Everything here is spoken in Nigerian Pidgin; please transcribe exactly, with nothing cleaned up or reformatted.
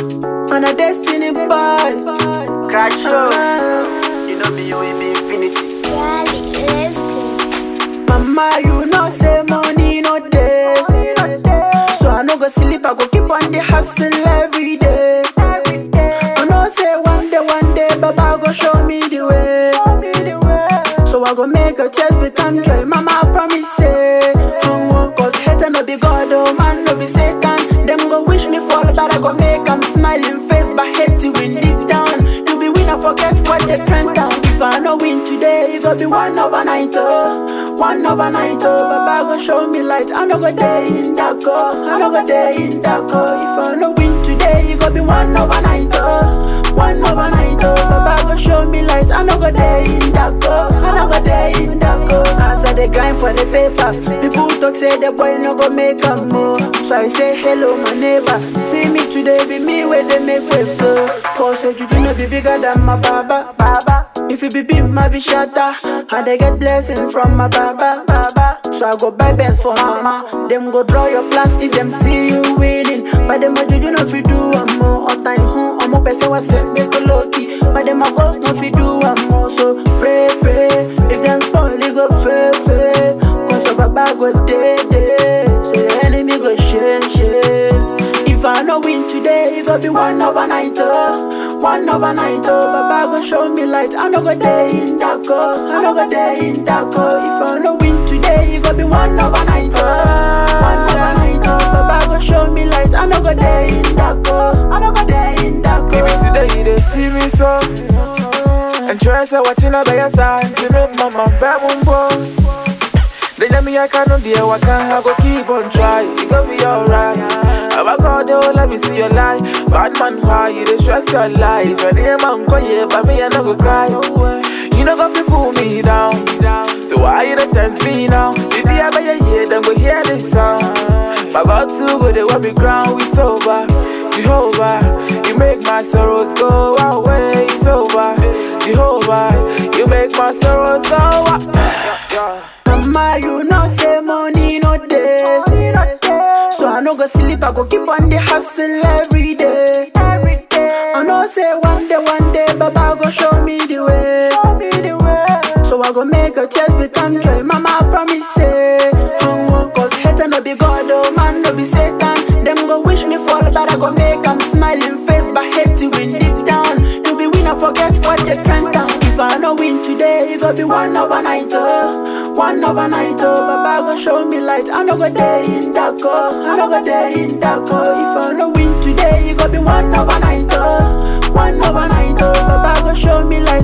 On a destiny boy. Crash show. You know me, you will be infinity. Let's go. Mama, you know say money no day. So I no go sleep, I go keep on the hustle every day. I know say one day, one day, Baba go show me the way. So I go make a test become joy. Mama, I promise say, oh, cause hater no be God, oh man no be Satan. Them go wish me fall, but I go make them smiling face, but hate to win deep down. You be winner, forget what they trend down. If I no win today, it go be one overnight, oh, one overnight, oh. Baba go show me light. I no go day in that go, I no go day in that go. If I no win today, it go be one overnight, oh, one overnight, oh. Baba go show me light. I no go day in that go, I no go day in that go. As I dey grind for the paper, people talk say the boy no go make a more. So I say hello my neighbor. See me today, be me where they make waves, so. Cause say you do not be bigger than my baba, baba. If you be big, my be shatter. And they get blessings from my baba, baba. So I go buy bands for mama. Them go draw your plans if them see you winning. But them a do you know if you do one more. All time home, I'm up say what's it, make a low key. But them a ghost no if you do one more. So pray, pray. If them spoil, they go fail, fail. Cause your baba go day, day. So your enemy go shame, shame. If I no win today, it go be one overnight, oh, one overnight, oh. Baba go show me light. I no go day in that go, I no go day in that go. If I no win today, it go be one overnight, oh, one overnight, oh. Baba go show me light. I no go day in that go, I no go day in that go. Even today they see me so, and try say watching out by your side. See me mama bad boom. They tell me I can't do the I can't, I go keep on trying. It gon' be alright. Our God, oh, let me see your light. Bad man, why you dey stress your life? And the man go yeah, but me I no go cry. You no go fi pull me down. So why you dey tempt me now? Baby, I buy your ear, then go hear this song. My God to go, they want me ground, we sober. Jehovah, you make my sorrows go away. It's over. Jehovah, you make my sorrows go away. Mama, you know say money no day. So I no go sleep, I go keep on the hustle every day. I know say one day, one day, Baba go show me the way. So I go make a test become joy. Mama, I promise say, oh, cause hater no be God, oh man no be Satan. Them go wish me fall, but I go make them smiling face, but hate to win deep down. You be winner, forget what they trend down. If I no win today, it go be one overnight, oh, one overnight, oh. Baba go show me light. I no go day in that go, I no go day in that go. If I no win today, it go be one overnight, oh, one overnight, oh. Baba go show me light.